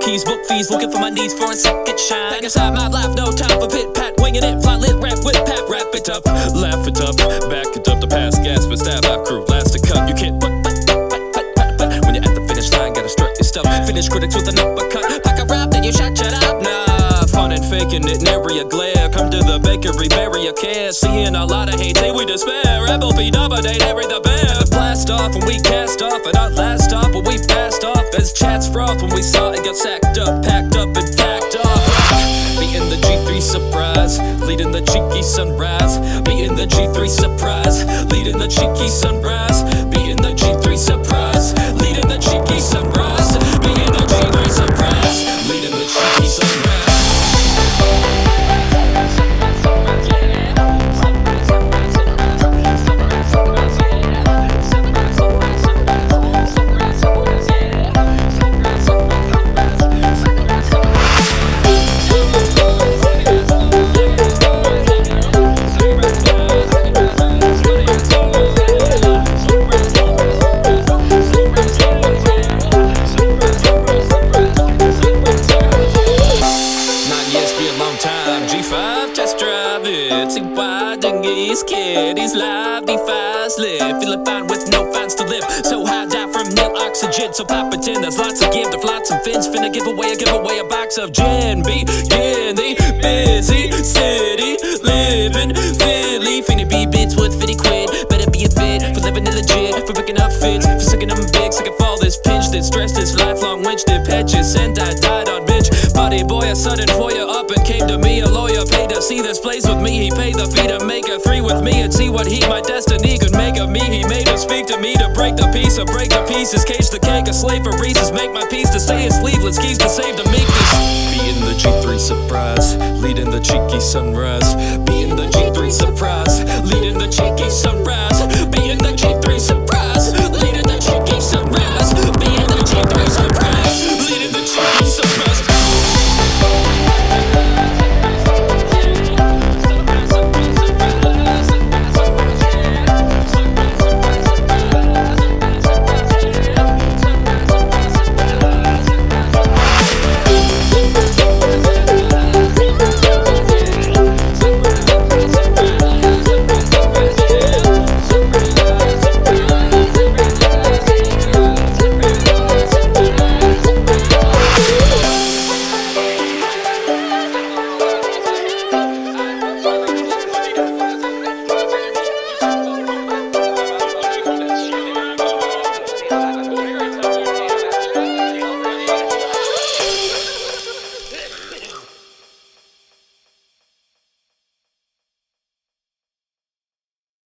keys, book fees, looking for my needs for a second shine. Back inside my life, no time for pit pat, winging it, fly lit, rap with pap, wrap it up, laugh it up, back it up, the past gas, but stab life crew, last to cut, you can't but when you're at the finish line, gotta strut your stuff, finish critics with an uppercut, like a rap, then you shut up, nah, fun and faking it, nary a glare, come to the bakery, bury your care, seeing a lot of hate, say we despair, rebel be dominate, every the bear, blast off when we cast off, and our last stop when we passed off, as chats froth when we saw it got sacked up, packed up and packed off, beating the G3 surprise, leading the cheeky sunrise, beating the G3 surprise, leading the cheeky sunrise, beating the G3 surprise, leading the cheeky sunrise, beating the G3 surprise, leading the cheeky sunrise. G5, test drive it, see why dinghy's kid, he's live, D5's live, feeling fine with no fines to live, so high down from nil oxygen, so pop it in, there's lots to give, the flots and fins, finna give away a box of gin, begin the busy city, living Philly, finna be bits with 50 quid, better be a fit, for living illegit, for picking up fits, for sucking them big, sick of all this pinch, this stress, this lifelong winch, that pitches, and I died on bitch, buddy boy, a sudden foyer up and came to me, a lawyer paid to see this place with me, he paid the fee to make a 3 with me and see what my destiny could make of me, he made him speak to me to break the peace, or break the pieces, cage the cake, a slave for reasons, make my peace to stay in sleeveless keys to save the meekness, being the G3 surprise, leading the cheeky sunrise, being the G3 surprise, leading